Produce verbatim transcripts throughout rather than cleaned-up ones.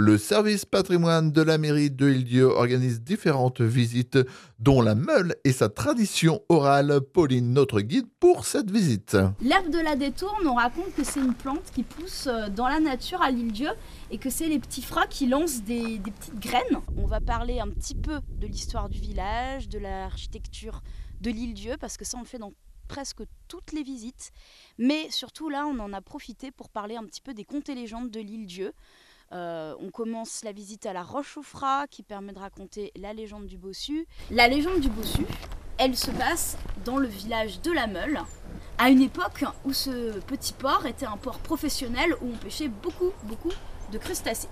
Le service patrimoine de la mairie de L'Île-d'Yeu organise différentes visites, dont la meule et sa tradition orale. Pauline, notre guide pour cette visite. L'herbe de la détourne, on raconte que c'est une plante qui pousse dans la nature à L'Île-d'Yeu et que c'est les petits fras qui lancent des, des petites graines. On va parler un petit peu de l'histoire du village, de l'architecture de L'Île-d'Yeu, parce que ça on le fait dans presque toutes les visites. Mais surtout là, on en a profité pour parler un petit peu des contes et légendes de L'Île-d'Yeu. Euh, on commence la visite à la Roche-au-Frat qui permet de raconter la légende du bossu. La légende du bossu, elle se passe dans le village de la Meule, à une époque où ce petit port était un port professionnel où on pêchait beaucoup, beaucoup de crustacés.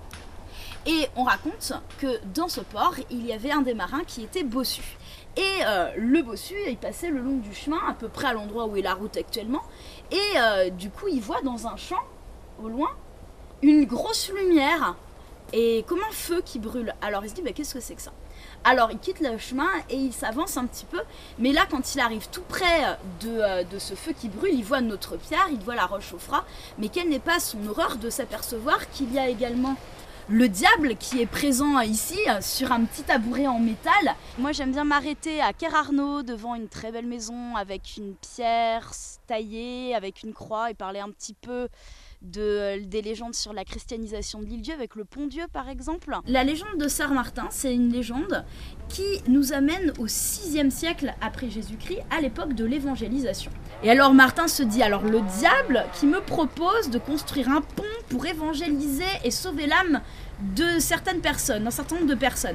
Et on raconte que dans ce port, il y avait un des marins qui était bossu. Et euh, le bossu, il passait le long du chemin, à peu près à l'endroit où est la route actuellement. Et euh, du coup, il voit dans un champ, au loin, une grosse lumière et comme un feu qui brûle. Alors il se dit bah, qu'est-ce que c'est que ça? Alors il quitte le chemin et il s'avance un petit peu, mais là quand il arrive tout près de, de ce feu qui brûle, il voit notre pierre, il voit la Roche-au-Frat, mais quelle n'est pas son horreur de s'apercevoir qu'il y a également le diable qui est présent ici sur un petit tabouret en métal. Moi j'aime bien m'arrêter à Ker-Arnaud devant une très belle maison avec une pierre taillée, avec une croix et parler un petit peu De, des légendes sur la christianisation de l'Île-d'Yeu avec le Pont-Dieu par exemple. La légende de Saint-Martin, c'est une légende qui nous amène au sixième siècle après Jésus-Christ, à l'époque de l'évangélisation. Et alors Martin se dit, alors le diable qui me propose de construire un pont pour évangéliser et sauver l'âme de certaines personnes, d'un certain nombre de personnes.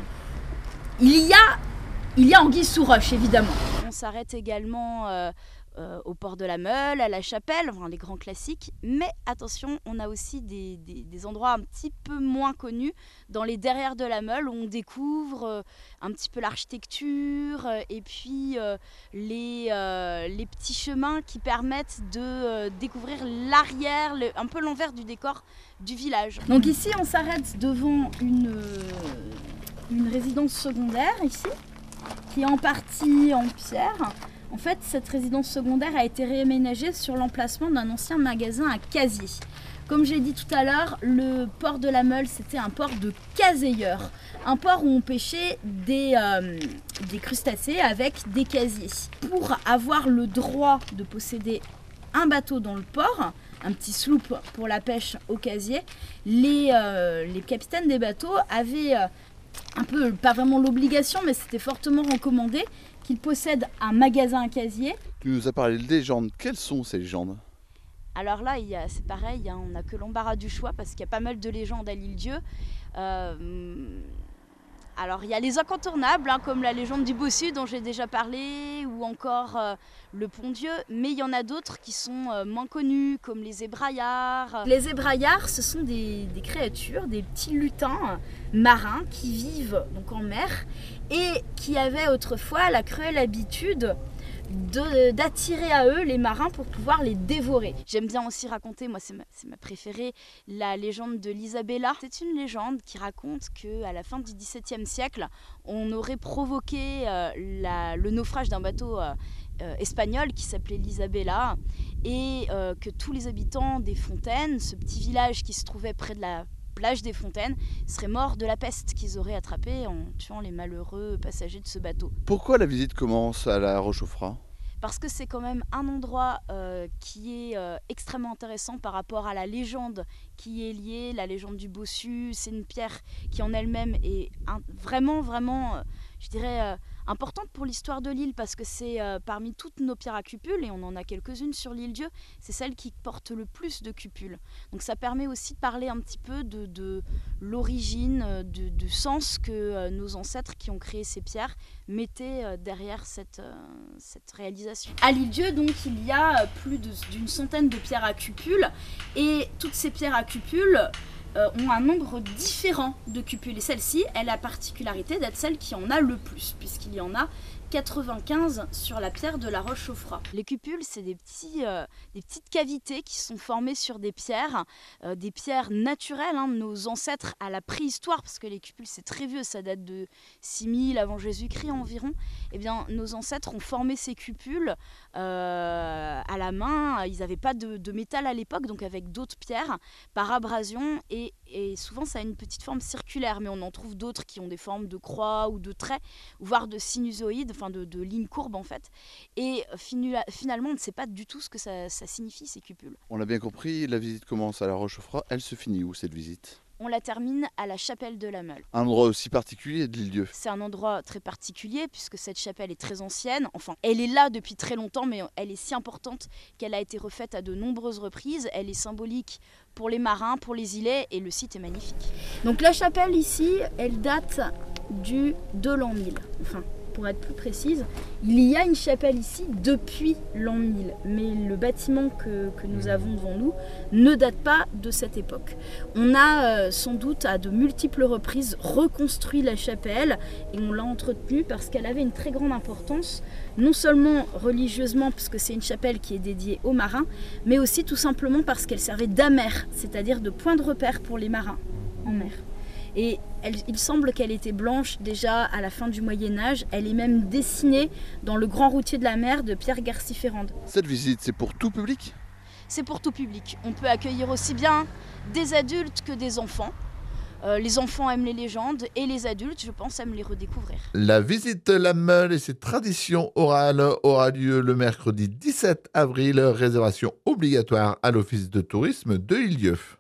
Il y a, il y a anguille sous roche évidemment. On s'arrête également euh, Euh, au port de la Meule, à la Chapelle, enfin, les grands classiques. Mais attention, on a aussi des, des, des endroits un petit peu moins connus dans les derrières de la Meule où on découvre euh, un petit peu l'architecture euh, et puis euh, les, euh, les petits chemins qui permettent de euh, découvrir l'arrière, le, un peu l'envers du décor du village. Donc ici, on s'arrête devant une, euh, une résidence secondaire ici, qui est en partie en pierre. En fait, cette résidence secondaire a été réaménagée sur l'emplacement d'un ancien magasin à casier. Comme j'ai dit tout à l'heure, le port de la Meule, c'était un port de casieurs. Un port où on pêchait des, euh, des crustacés avec des casiers. Pour avoir le droit de posséder un bateau dans le port, un petit sloop pour la pêche au casier, les, euh, les capitaines des bateaux avaient euh, un peu, pas vraiment l'obligation, mais c'était fortement recommandé qu'il possède un magasin à casier. Tu nous as parlé de légendes. Quelles sont ces légendes? Alors là, il y a, c'est pareil, hein, on n'a que l'embarras du choix parce qu'il y a pas mal de légendes à L'Île-d'Yeu. Euh, alors il y a les incontournables, hein, comme la légende du bossu dont j'ai déjà parlé, ou encore euh, le Pont-Dieu, mais il y en a d'autres qui sont euh, moins connues, comme les ébraillards. Les ébraillards, ce sont des, des créatures, des petits lutins marins qui vivent donc en mer et qui avaient autrefois la cruelle habitude De, d'attirer à eux les marins pour pouvoir les dévorer. J'aime bien aussi raconter, moi c'est ma, c'est ma préférée, la légende de l'Isabella. C'est une légende qui raconte qu'à la fin du dix-septième siècle, on aurait provoqué euh, la, le naufrage d'un bateau euh, euh, espagnol qui s'appelait l'Isabella et euh, que tous les habitants des Fontaines, ce petit village qui se trouvait près de la plage des Fontaines, seraient morts de la peste qu'ils auraient attrapée en tuant les malheureux passagers de ce bateau. Pourquoi la visite commence à la Roche-au-Frat? Parce que c'est quand même un endroit euh, qui est euh, extrêmement intéressant par rapport à la légende qui est liée, la légende du bossu. C'est une pierre qui en elle-même est un, vraiment, vraiment, euh, je dirais, euh, importante pour l'histoire de l'île parce que c'est euh, parmi toutes nos pierres à cupules, et on en a quelques-unes sur l'Île-d'Yeu, c'est celle qui porte le plus de cupules. Donc ça permet aussi de parler un petit peu de, de l'origine, de, du sens que euh, nos ancêtres qui ont créé ces pierres mettaient euh, derrière cette, euh, cette réalisation. À L'Île-d'Yeu, donc, il y a plus de, d'une centaine de pierres à cupules, et toutes ces pierres à cupules euh, ont un nombre différent de cupules. Et celle-ci, elle a la particularité d'être celle qui en a le plus, puisqu'il y en a quatre-vingt-quinze sur la pierre de la Roche-au-Frat. Les cupules, c'est des, petits, euh, des petites cavités qui sont formées sur des pierres, euh, des pierres naturelles, hein, nos ancêtres à la préhistoire, parce que les cupules c'est très vieux, ça date de six mille avant Jésus-Christ environ. Eh bien, nos ancêtres ont formé ces cupules euh, à la main, ils n'avaient pas de, de métal à l'époque, donc avec d'autres pierres, par abrasion, et, et souvent ça a une petite forme circulaire, mais on en trouve d'autres qui ont des formes de croix ou de traits, voire de sinusoïdes, enfin de, de lignes courbes en fait. Et finula- finalement, on ne sait pas du tout ce que ça, ça signifie, ces cupules. On l'a bien compris, la visite commence à la Rochefort. Elle se finit où cette visite? On la termine à la chapelle de la Meule. Un endroit aussi particulier de l'île-Dieu. C'est un endroit très particulier puisque cette chapelle est très ancienne. Enfin, elle est là depuis très longtemps, mais elle est si importante qu'elle a été refaite à de nombreuses reprises. Elle est symbolique pour les marins, pour les îlets, et le site est magnifique. Donc la chapelle ici, elle date du de l'an mille. Enfin, pour être plus précise, il y a une chapelle ici depuis l'an mille, mais le bâtiment que, que nous avons devant nous ne date pas de cette époque. On a euh, sans doute à de multiples reprises reconstruit la chapelle et on l'a entretenue parce qu'elle avait une très grande importance, non seulement religieusement, parce que c'est une chapelle qui est dédiée aux marins, mais aussi tout simplement parce qu'elle servait d'amère, c'est-à-dire de point de repère pour les marins en mer. Et elle, il semble qu'elle était blanche déjà à la fin du Moyen-Âge. Elle est même dessinée dans le grand routier de la mer de Pierre Garcy-Ferrand. Cette visite, c'est pour tout public? C'est pour tout public. On peut accueillir aussi bien des adultes que des enfants. Euh, les enfants aiment les légendes et les adultes, je pense, aiment les redécouvrir. La visite La Meule et ses traditions orales aura lieu le mercredi dix-sept avril. Réservation obligatoire à l'Office de tourisme de Île-Dieu.